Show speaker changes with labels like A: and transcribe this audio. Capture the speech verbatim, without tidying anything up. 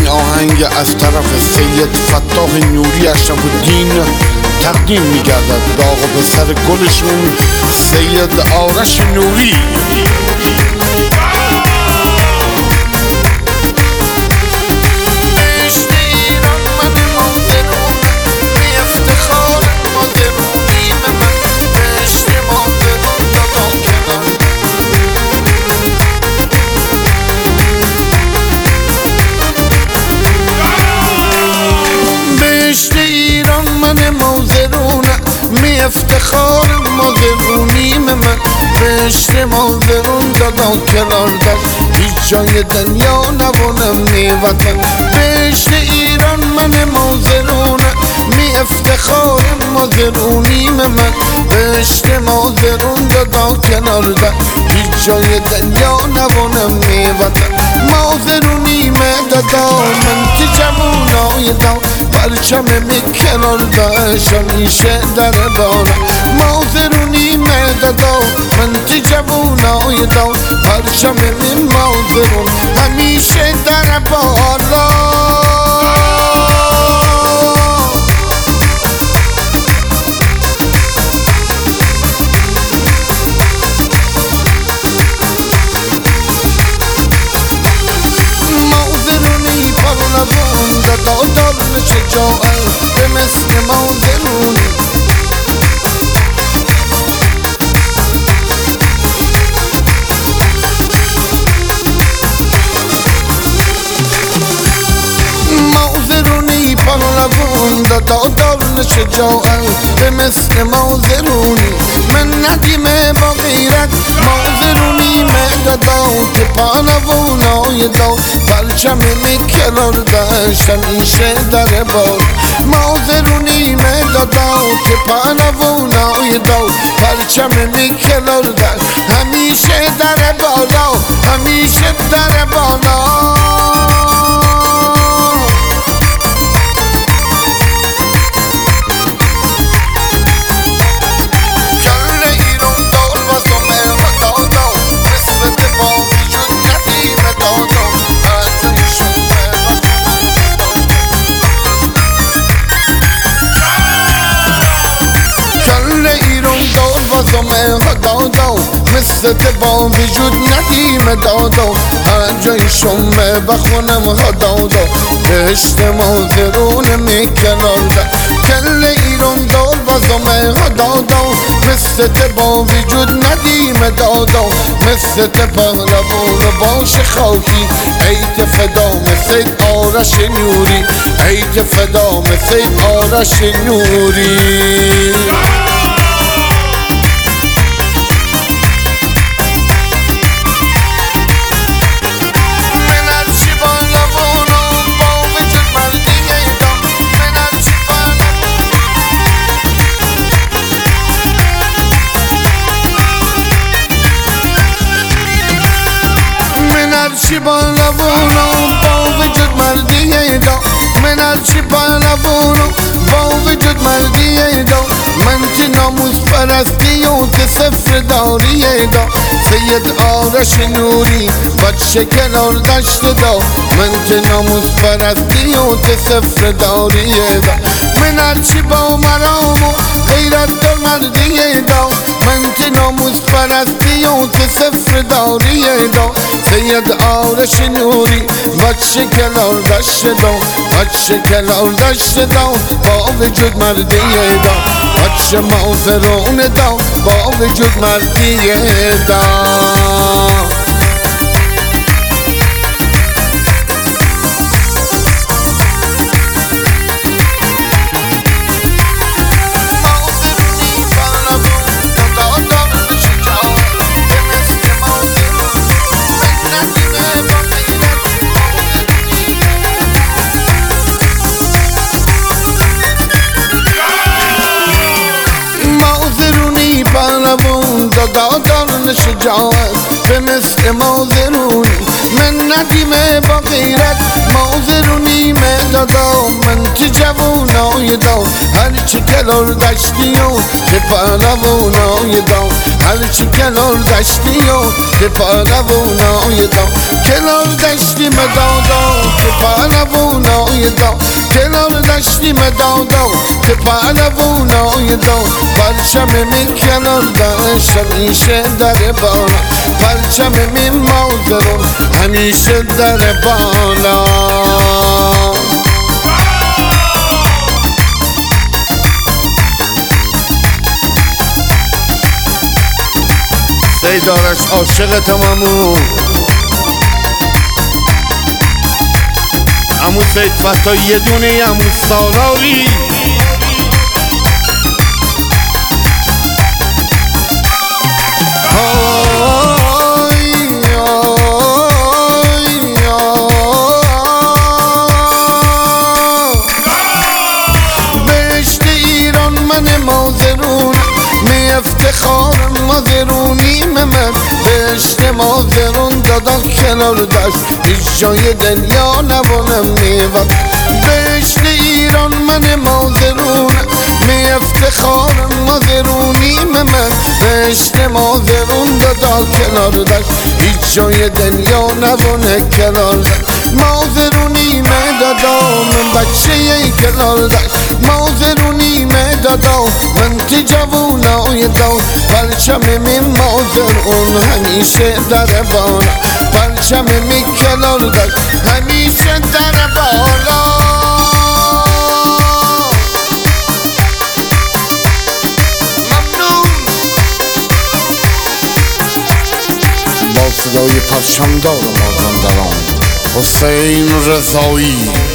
A: آهنگ از طرف سید فتاح نوری اشرف الدین تقدیم می‌گردد به آقا پسر گلشون سید آرش نوری. می افتخار مازرونیم من بهشت مازرون دادا کنار دست هیچ جای دنیا نبونم می وطن بهشت ایران من مازرونه می افتخار مازرونیم من بهشت مازرون دادا کنار دست هیچ جای دنیا نبونم می وطن مازرونیم دادا من تی جوونای داو پرچم می کنار داشت همیشه در بالا مازرونی مددا من تی جوونای داو پرچم می مازرون همیشه در بالا مازرونی پرلبون دادا دار شجاعت به مثل مازرونی مازرونی پرلبون دادا دار شجاعت به مثل مازرونی من ندیم با غیرت مازرونی مددا که پرلبونای دو پرچم می کنار داشت همیشه در بار مازرونی مددا که پرلبونای دو پرچم می کنار داشت همیشه در بالا همیشه در بالا زمه دادو مثل با وجود ندیم دادو هر جای شمه بخونم دادو بهشت مازرون میکنار کل ایران دار و زمه دادو مثل با وجود ندیم دادو مثل پهلوان باش خاکی عید فدا مثل آرش نوری عید فدا مثل آرش نوری هرچی با لبونو با وجود مردیه دا من هرچی با لبونو با وجود مردیه دا من تی ناموس پرستی و تی صفر داریه دا سید آرش نوری بچه کنار دشت دا من تی ناموس پرستی و تی صفر داریه دا من هرچی با مرامو غیرت در مردیه دا من تی ناموس پرستی و تی صفر داریه دا سید آرش نوری بچه کنار دشت دا بچه کنار دشت دا با وجود مردیه دا بچه مازرون دا با وجود مردیه دا دادا دارن شجاعت به مثل مازرونی من ندیم با غیرت مازرونی مدادا من تی جوونای دا هرچی کنار دشتی و که پروانای دام هرچی کنار دشتی و که پروانای دام کنار دشتی مدادا که پروانای دام کنار دشتی مدادا که پروانای دام پرچم می کنار دشت همیشه در بالا پرچم می مازرون همیشه در بالا سیدارش عاشق تمامو امو سید فتا یه دونه امو ساراوی بهشت ایران من مازرون می افتخارم مازرونی من بهشت مازرون دادا کنار دست هیچ جای دنیا نبونم میوم بهشت ایران من مازرون می افتخارم مازرونی من بهشت مازرون دادا کنار دست هیچ جای دنیا نبونه کنار دست مازرونی می دادا من بچه ی کنار دست مازرونی می دادا من تی جوونای داد پرچم می مازرون همیشه در بالا پرچم می کنار دست همیشه در بالا با صدای پرچمدار مازندران حسین رضایی